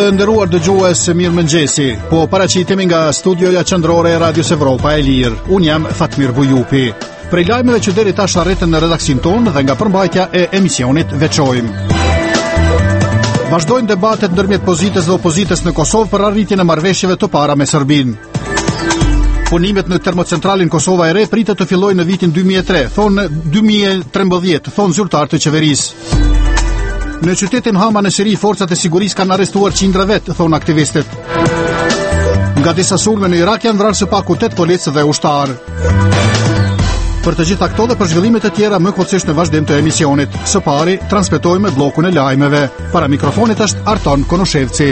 Të nderuar dëgjues, mirëmëngjesi. Po paraqitemi nga studioja qendrore e Radios Evropa e Lirë. Unë jam Fatmir Bujupi. Prej lajmeve që deri tash arritën në redaksin tonë dhe nga përmbajtja e emisionit veçojmë. Vazhdojnë debatet ndërmjet pozitës dhe opozitës në Kosovë për arritjen e marrëveshjeve të para me Serbinë. Punimet në termocentralin Kosova e Re pritet të fillojnë në vitin 2013, thonë zyrtarë të qeverisë. Në qytetin Hama në Shiri, forcat e sigurisë kanë arrestuar qindra vet, thonë aktivistët. Nga disa sulme në Irak janë vrarë së paku 8 policë dhe ushtarë. Për të gjitha këto dhe për zhvillimet e tjera më kollësisht në vazhdim të emisionit. Së pari, transmetojmë bllokun e lajmeve. Para mikrofonit është Arton Konoshevci.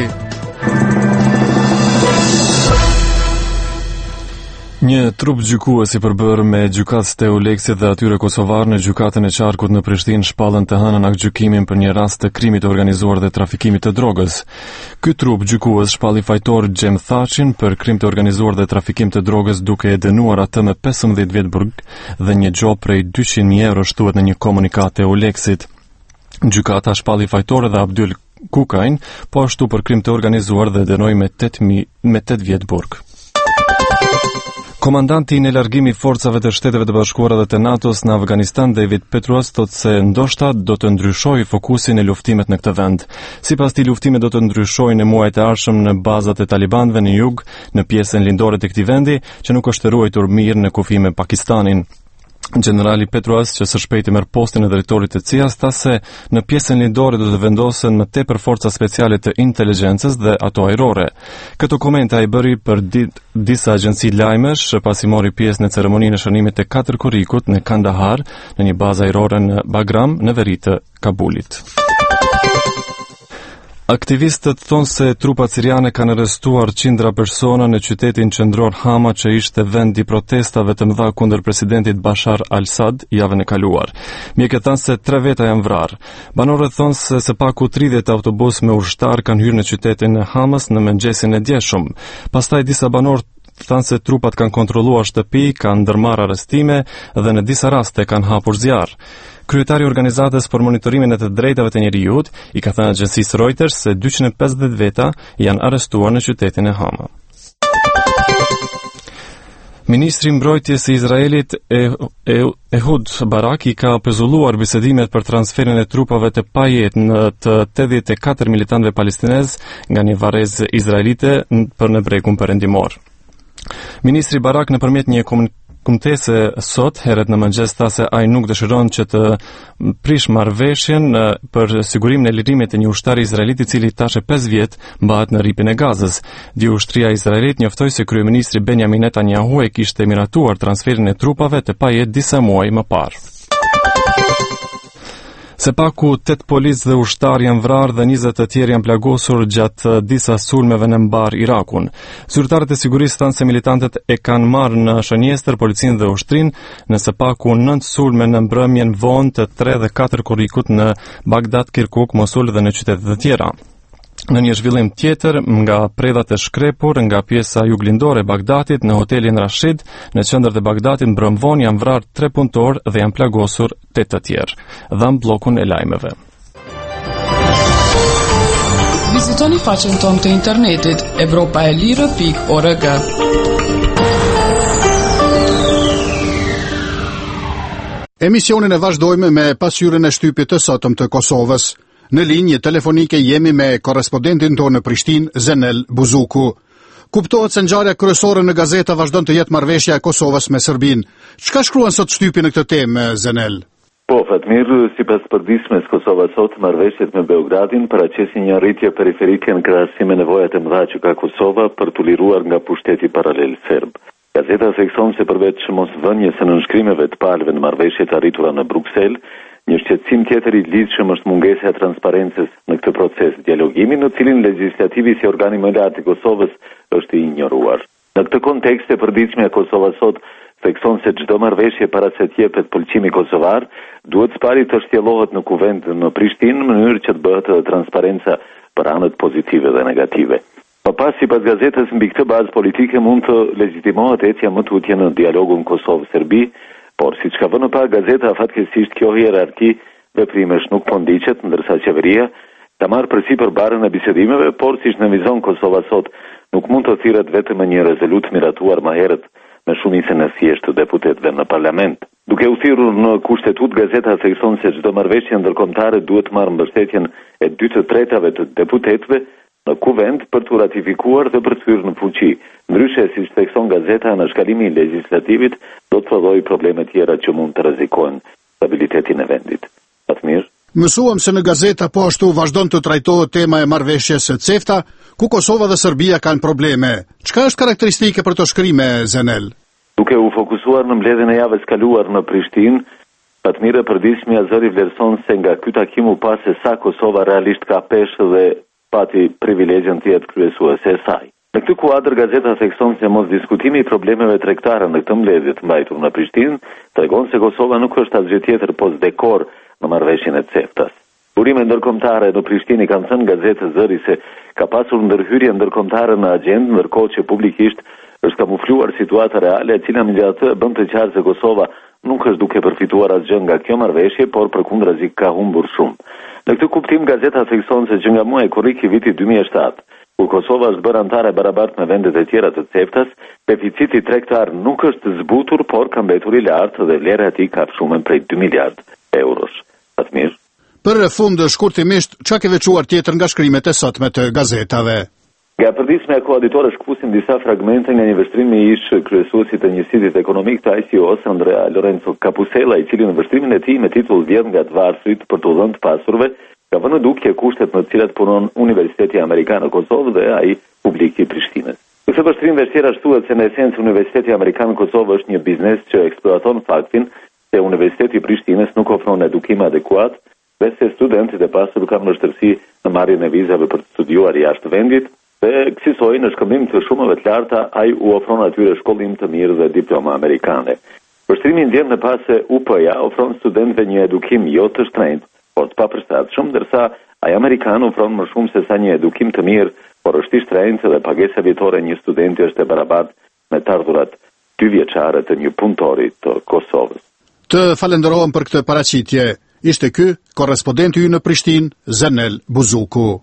Një trup gjykues i përbërë me gjykatës të Euleksit dhe atyre kosovarë në gjykatën e Qarkut në Prishtinë shpallën të hënën aktgjykimin për një rast të krimit të organizuar dhe trafikimit të drogës. Ky trup gjykues shpalli fajtor Gjem Thaqin për krim të organizuar dhe trafikim të drogës duke e dënuar atë me 15 vjet burg dhe një gjop prej 200.000 euro, shtuhet në një komunikat të Euleksit. Gjykata shpalli fajtor dhe Abdyl Kukajn po ashtu për krim të organizuar dhe dënoi me 8 vjet burg. Komandanti i largimi forcave të Shteteve të Bashkuara dhe të NATO-s në Afganistan, David Petraeus, thotë se ndoshta do të ndryshojë fokusin e luftimet në këtë vend. Sipas tij, luftimet do të ndryshojnë në muajt e ardhshëm në bazat e talibanëve në jug, në pjesën lindore të këtij vendi, që nuk është ruajtur mirë në kufi me Pakistanin. Generali Petraeus, që së shpejti merr postin e drejtorit të CIA-s, tha se në pjesën lindore do të vendosen më tepër forca speciale të inteligjencës dhe ato ajrore. Këto komente ai bëri për disa agjenci lajmesh pasi mori pjesë në ceremoninë e shënimit të 4 korrikut në Kandahar, në një bazë ajrore në Bagram, në veri të Kabulit. Aktivistët thonë se trupat siriane kanë arrestuar qindra persona në qytetin qendror Hama, që ishte vend i protestave të mëdha kundër presidentit Bashar al-Assad javën e kaluar. Mjekët thanë se 3 veta janë vrarë. Banorët thonë se së paku 30 autobus me ushtar kanë hyrë në qytetin e Hamës në mëngjesin e djeshëm. Pastaj disa banorë thanë se trupat kanë kontrolluar shtëpi, kanë ndërmarrë arrestime dhe në disa raste kanë hapur zjarr. Kryetari i organizatës për monitorimin e të drejtave të njerëzit i ka thënë agjencisë Reuters se 250 veta janë arrestuar në qytetin e Hama. Ministri i mbrojtjes i Izraelit Ehud Barak i ka pezulluar bisedimet për transferin e trupave të pajet në të 84 militantëve palestinez nga një varrezë izraelite për në bregun perëndimor. Ministri Barak nëpërmjet një komunikese sot herët në mëngjes tha se ai nuk dëshiron që të prish marrëveshjen për sigurimin e lirimit të një ushtari izraelit i cili tash 5 vjet mbahet në rripin e Gazës. Ushtria izraelit njoftoi se kryeministri Benjamin Netanyahu e kishte miratuar transferin e trupave të pajet disa muaj më parë. Se paku 8 policë dhe ushtar janë vrarë dhe 20 të tjerë janë plagosur gjatë disa sulmeve në mbar Irakun. Zyrtarët e sigurisë thanë se militantët e kanë marrë në shënjestër policinë dhe ushtrinë në së paku 9 sulme në mbrëmjen vonë të 3 dhe 4 korrikut në Bagdad, Kirkuk, Mosul dhe në qytete të tjera. Në një zhvillim tjetër, nga predhat e shkrepur nga pjesa juglindore e Bagdatit në hotelin Rashid, në qendër të Bagdatit mbrëmvon janë vrarë 3 punëtorë dhe janë plagosur 8 të tjerë. Dham bllokun e lajmeve. Vizitoni faqen tonë të internetit evropaelire.org. Emisionin e vazhdojmë me pasqyrën e shtypit të sotëm të Kosovës. Në linjë telefonike jemi me korrespondentin tonë në Prishtinë, Zenel Buzuku. Kuptohet se ngjarja kryesore në gazeta vazhdon të jetë marrëveshja e Kosovës me Serbinë. Çka shkruan sot shtypi në këtë temë, Zenel? Po, Fatmir, sipas përditshmes Kosova sot marrëveshjet me Beogradin paraqesin një arritje periferike në krahasim me nevojat e mëdha që ka Kosova për t'u liruar nga pushteti paralel serb. Gazeta thekson se përveç mosvënies së nënshkrimeve të palëve në marrëveshjet arritura në Bruksel, një shqetësim tjetër i lidhshëm është mungesa e transparencës në këtë proces dialogimi, në cilin legislativi si organi më lartë i Kosovës është i injoruar. Në këtë kontekst e përditshme e Kosova sot thekson se çdo marrëveshje para se të jepet pëlqimi kosovar, duhet së pari të shtjellohet në kuvend në Prishtinë në mënyrë që të bëhet transparenca për anët pozitive dhe negative. Më pas, sipas gazetës, mbi këtë bazë politike mund të legjitimohet ecja më tutje në dialogun Kosovë-Serbi, por siç ka vënë pa gazeta, fatkeqësisht kjo hierarki veprimesh nuk po ndiqet, ndërsa qeveria ta marrë përsipër barën e bisedimeve, por siç në vizon Kosova sot, nuk mund të thirret vetëm një rezolut miratuar më herët me shumicën e thjeshtë të deputetëve në parlament. Duke u thirrur në kushtetut, gazeta thekson se çdo marrëveshje ndërkombëtare duhet marrë mbështetjen e 2/3 të deputetëve në kuvend për të ratifikuar dhe për të hyrë në fuqi. Ndryshe, siç thekson gazeta, në shkallimin legjislativit do të prodhojë probleme tjera që mund të rrezikojnë stabilitetin e vendit. Fatmir. Mësuam se në gazeta po ashtu vazhdon të trajtohet tema e marrëveshjes së CEFTA, ku Kosova dhe Serbia kanë probleme. Çka është karakteristike për të shkrimë, Zenel? Duke u fokusuar në mbledhjen e javës kaluar në Prishtinë, Fatmir përditshmja zëri vlerëson se nga ky takim u pa se sa Kosova realisht ka peshë dhe pati privilegjen të jetë kryesuese e saj. Në këtë kuadër, gazeta thekson se mos diskutimi i problemeve tregtare në këtë mbledhje të mbajtur në Prishtinë tregon se Kosova nuk është asgjë tjetër pos dekor në marrëveshjen e CEFTA-s. Burime ndërkombëtare në Prishtinë kanë thënë gazetës zëri se ka pasur ndërhyrje ndërkombëtare në agjendë, ndërkohë që publikisht është kamufluar situata reale, e cila megjithatë bën të qartë se Kosova nuk është duke përfituar asgjë nga kjo marrëveshje, por përkundrazi ka humbur shumë. Në këtë kuptim, gazeta thekson se që nga muaji korrik i vitit 2007, kur Kosova është bërë anëtare barabartë me vendet e tjera të CEFTA-s, deficiti tregtar nuk është zbutur, por ka mbetur i lartë dhe vlera e tij ka fshuar prej 2 miliardë eurosh. Fatmir. Për fund, shkurtimisht, çka ke veçuar tjetër nga shkrimet e sotme të gazetave? Nga përditshmja koaditore shkpusim disa fragmente nga një vështrim i ish kryesuesit të njësitit ekonomik të ICO-s, Andrea Lorenzo Capusella, i cili në vështrimin e tij me titull Vjedh nga të varfrit për të dhënë të pasurve, ka vënë në dukje kushtet në të cilat punon Universiteti Amerikan në Kosovë dhe ai publik i Prishtinës. Në këtë vështrim vështira thuhet se në esencë Universiteti Amerikan në Kosovë është një biznes që eksploaton faktin se Universiteti i Prishtinës nuk ofron edukim adekuat dhe se studentët e pasur kanë vështirësi në marrjen e vizave për të studiuar jashtë vendit. Dhe kësaj në shkëmbim të shumave të larta, ai u ofron atyre shkollim të mirë dhe diploma amerikane. Vështrimi ndjen në pas se UP-ja ofron studentëve një edukim jo të shtrenjtë, por të papërshtatshëm, ndërsa ai amerikan ofron më shumë se sa një edukim të mirë, por është i shtrenjtë dhe pagesa vjetore një studenti është e barabartë me të ardhurat 2 vjeçare të një punëtori të Kosovës. Të falenderojmë për këtë paraqitje. Ishte ky korrespondenti ynë në Prishtinë, Zenel Buzuku.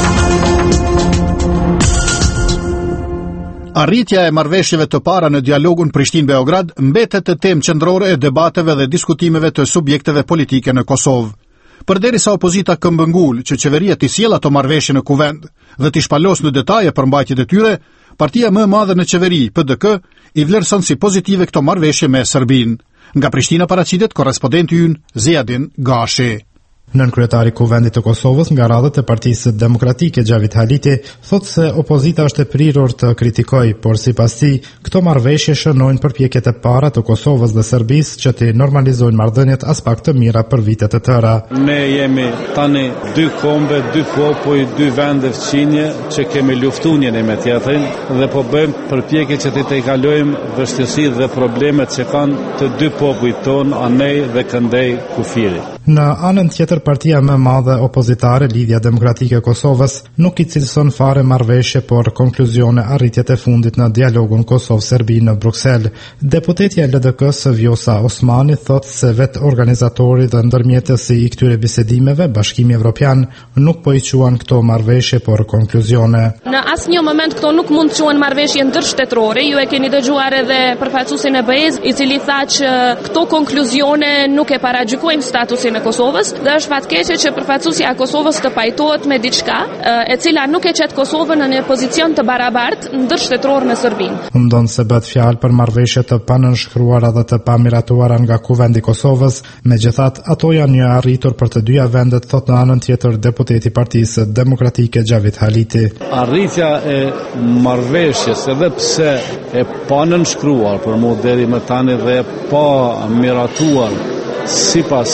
Arritja e marrëveshjeve të para në dialogun Prishtinë-Beograd mbetet të temë qendrore e debateve dhe diskutimeve të subjekteve politike në Kosovë. Përderisa opozita këmbëngul që qeveria t'i sjellë ato marrëveshje në kuvend dhe t'i shpalos në detaje përmbajtjet e tyre, partia më e madhe në qeveri, PDK, i vlerëson si pozitive këto marrëveshje me Serbinë. Nga Prishtina paraqitet korrespondenti ynë Ziadin Gashi. Nënkryetari i Kuvendit të Kosovës nga radhët e Partisë Demokratike Gjavit Haliti thotë se opozita është e prirur të kritikojë, por sipas tij këto marrëveshje shënojnë përpjekjet e para të Kosovës dhe Serbisë që të normalizojnë marrëdhëniet as pak të mira për vite të tëra. Ne jemi tani 2 kombe, 2 popull, 2 vende fqinje që kemi luftuar njëri me tjetrin dhe po bëjmë përpjekje që të tejkalojmë vështirësitë dhe problemet që kanë të 2 popujt tonë, anej dhe këndej kufiri. Në anën tjetër, partia më e madhe opozitare, Lidhja Demokratike e Kosovës, nuk i cilëson fare marrëveshje, por konkluzione arritjet e fundit në dialogun Kosovë-Serbi në Bruksel. Deputetja e LDK-s Vjosa Osmani thotë se vetë organizatori dhe ndërmjetësi i këtyre bisedimeve, Bashkimi Evropian, nuk po i quan këto marrëveshje, por konkluzione. Në asnjë moment këto nuk mund të quhen marrëveshje ndërshtetërore. Ju e keni dëgjuar edhe përfaqësuesin e BE-s, i cili tha që këto konkluzione nuk e paragjykojnë statusin e Kosovës, dhe është fatkeqe që përfaqësuesja e Kosovës të pajtohet me diçka e cila nuk e çet Kosovën në një pozicion të barabartë ndërshtetëror me Serbinë. Ndonë se bëhet fjalë për marrëveshje të panënshkruara dhe të pamiratuara nga Kuvendi i Kosovës, megjithatë ato janë një arritur për të dyja vendet, thotë në anën tjetër deputeti i Partisë Demokratike Gjavit Haliti. Arritja e marrëveshjes, edhe pse e panënshkruar për mua deri më tani dhe pa miratuar sipas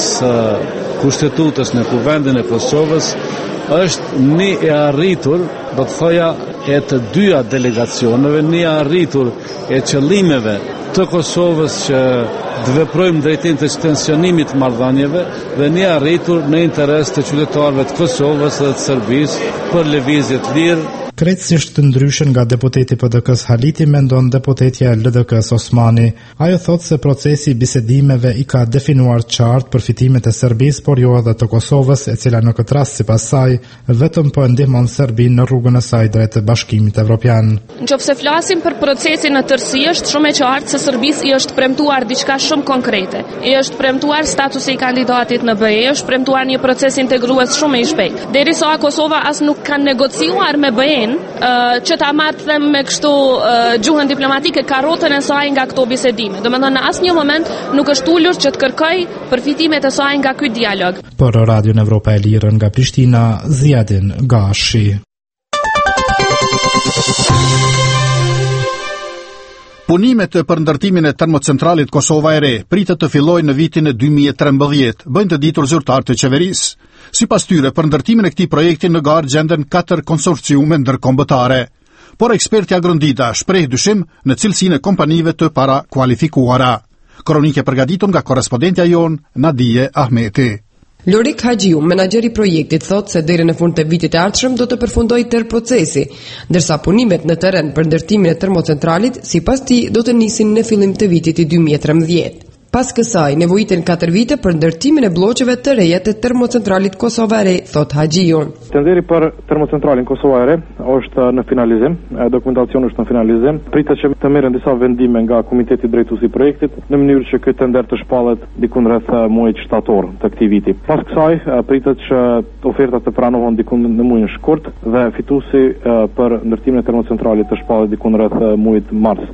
kushtetutës në Kuvendin e Kosovës, është një e arritur, do të thoja, e të dyja delegacioneve, një e arritur e qëllimeve të Kosovës që të veprojmë drejtim të ekstensionimit të marrëdhënieve dhe një e arritur në interes të qytetarëve të Kosovës dhe të Serbisë për lëvizje të lirë Krejtësisht të ndryshën nga deputeti PDK-s Haliti, mendon deputetja e LDK-s Osmani. Ajo thot se procesi i bisedimeve i ka definuar qartë përfitimet e Serbisë, por jo edhe të Kosovës, e cila në këtë rast sipas saj vetëm po ndihmon Serbinë në rrugën e saj drejt Bashkimit Evropian. Nëse flasim për procesin në tërësi, është shumë e qartë se Serbisë i është premtuar diçka shumë konkrete. I është premtuar statusi i kandidatit në BE, është premtuar një proces integrues shumë i shpejtë. Derisa Kosova as nuk kanë negociuar me BE që ta marrë me kështu gjuhën diplomatike karrotën e saj nga këto bisedime. Domethënë në asnjë moment nuk është ulur që të kërkoj përfitimet e saj nga ky dialog. Për Radion Evropa e Lirë nga Prishtina, Ziadin Gashi. Punimet për ndërtimin e termocentralit Kosova e Re pritet të fillojnë në vitin e 2013, bëjnë të ditur zyrtarët e qeverisë. Sipas tyre, për ndërtimin e këtij projekti në garë gjenden 4 konsorciume ndërkombëtare. Por eksperti Agrondida shpreh dyshim në cilësinë e kompanive të para kualifikuara. Kronike përgatitur nga korrespondentja jon Nadije Ahmeti. Lorik Haxhiu, menaxheri i projektit, thotë se deri në fund të vitit të ardhshëm do të përfundojë tërë procesi, ndërsa punimet në terren për ndërtimin e termocentralit sipas tij do të nisin në fillim të vitit të 2013. Pas kësaj, nevojiten 4 vite për ndërtimin e bloqeve të reja të termocentralit Kosova e Re, thot Haxhiu. Tenderi për termocentralin Kosova e Re është në finalizim, dokumentacioni është në finalizim. Pritet që të merren disa vendime nga komiteti drejtues i projektit në mënyrë që ky tender të shpallet diku rreth muajit shtator të këtij viti. Pas kësaj, pritet që ofertat të pranohen diku në muajin shkurt dhe fituesi për ndërtimin e termocentralit të shpallet diku rreth muajit mars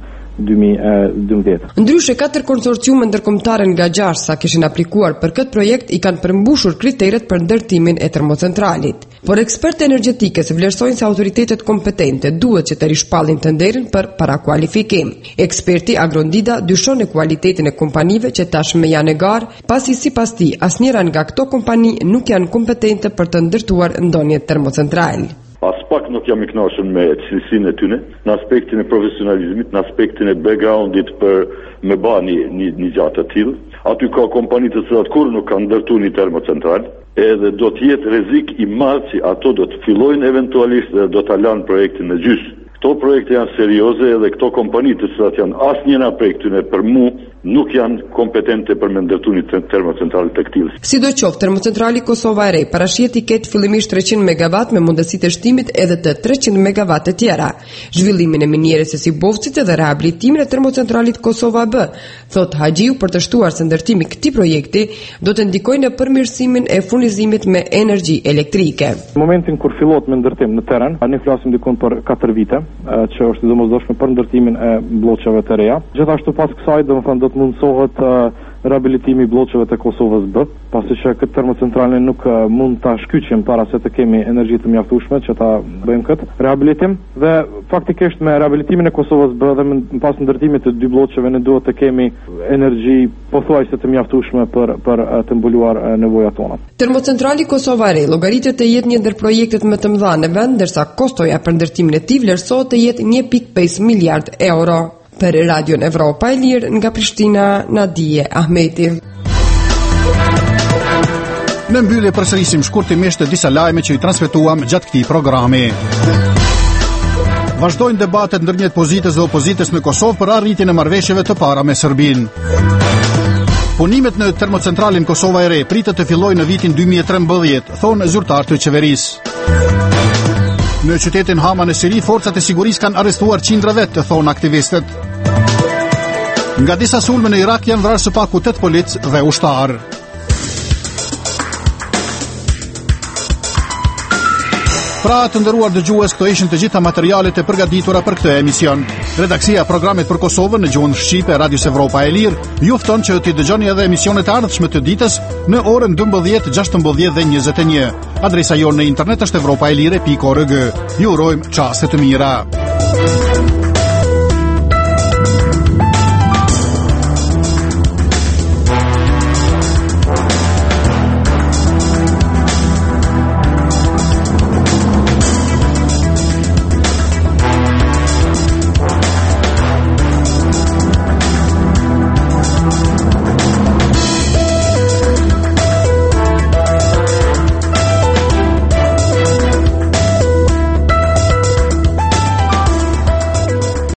2012. Ndryshe 4 konsorciume ndërkombëtare nga 6 sa kishin aplikuar për këtë projekt i kanë përmbushur kriteret për ndërtimin e termocentralit. Por ekspertë energjetikës vlerësojnë se autoritetet kompetente duhet që të rishpallin tenderin për parakualifikim. Eksperti Agrondida dyshon në kualitetin e kompanive që tashmë janë në garë, pasi sipas tij asnjëra nga këto kompani nuk janë kompetente për të ndërtuar ndonjë termocentral. As pak nuk jam i kënaqur me cilësinë e tyre, në aspektin e profesionalizmit, në aspektin e backgroundit për me bani një gjatë të tillë. Aty ka kompani të cilat kur nuk kanë ndërtuar një termocentral, edhe do të jetë rrezik i madh që ato do të fillojnë eventualisht dhe do ta lanë projektin në gjys. Këto projekte janë serioze edhe këto kompani të cilat janë asnjëra prej këtyre për mua nuk janë kompetente për me ndërtuar një termocentral të këtij. Sidoqoftë, termocentrali Kosova e Re parashihet i ketë fillimisht 300 MW me mundësitë e shtimit edhe të 300 MW të tjera. Zhvillimin e minierës së Sibovcit dhe rehabilitimin e termocentralit Kosova B, thot Haxhiu, për të shtuar se ndërtimi i këtij projekti do të ndikojë në përmirësimin e furnizimit me energji elektrike. Në momentin kur fillot me ndërtim në terren, ne flasim diku për 4 vite, që është domosdoshme për ndërtimin e bloqeve të reja. Gjithashtu pas kësaj, domethënë do të mundsohet rehabilitimi i bloqeve të Kosovës B, pasi që këtë termocentrale nuk mund ta shkyqim para se të kemi energji të mjaftueshme që ta bëjmë këtë rehabilitim, dhe faktikisht me rehabilitimin e Kosovës B dhe pas ndërtimit të 2 bloqeve ne duhet të kemi energji pothuajse të mjaftueshme për të mbuluar nevojat tona. Termocentrali Kosova e Re llogaritet të jetë një ndër projektet më të mëdha në vend, ndërsa kostoja për ndërtimin e tij vlerësohet të jetë 1.5 miliard euro. Për Radion Evropa e Lirë nga Prishtina, Nadije Ahmeti. Në mbyllje përsërisim shkurtimisht disa lajme që i transmetuam gjatë këtij programi. Vazhdojnë debatet ndërmjet pozitës dhe opozitës në Kosovë për arritjen e marrëveshjeve të para me Serbinë. Punimet në termocentralin Kosova e Re pritet të fillojnë në vitin 2013, thonë zyrtarët e qeverisë. Në qytetin Hama në Siri, forcat e sigurisë kanë arrestuar qindra vetë, thonë aktivistët. Nga disa sulme në Irak janë vrarë së paku 8 polic dhe ushtar. Pra të nderuar dëgjues, këto ishin të gjitha materialet e përgatitura për këtë emision. Redaksia e programit për Kosovën në gjuhën shqipe Radios Evropa e Lirë ju fton që t'i dëgjoni edhe emisionet e ardhshme të ditës në orën 12, 16 dhe 21. Adresa jonë në internet është evropaelire.org. Ju urojmë çaste të mira.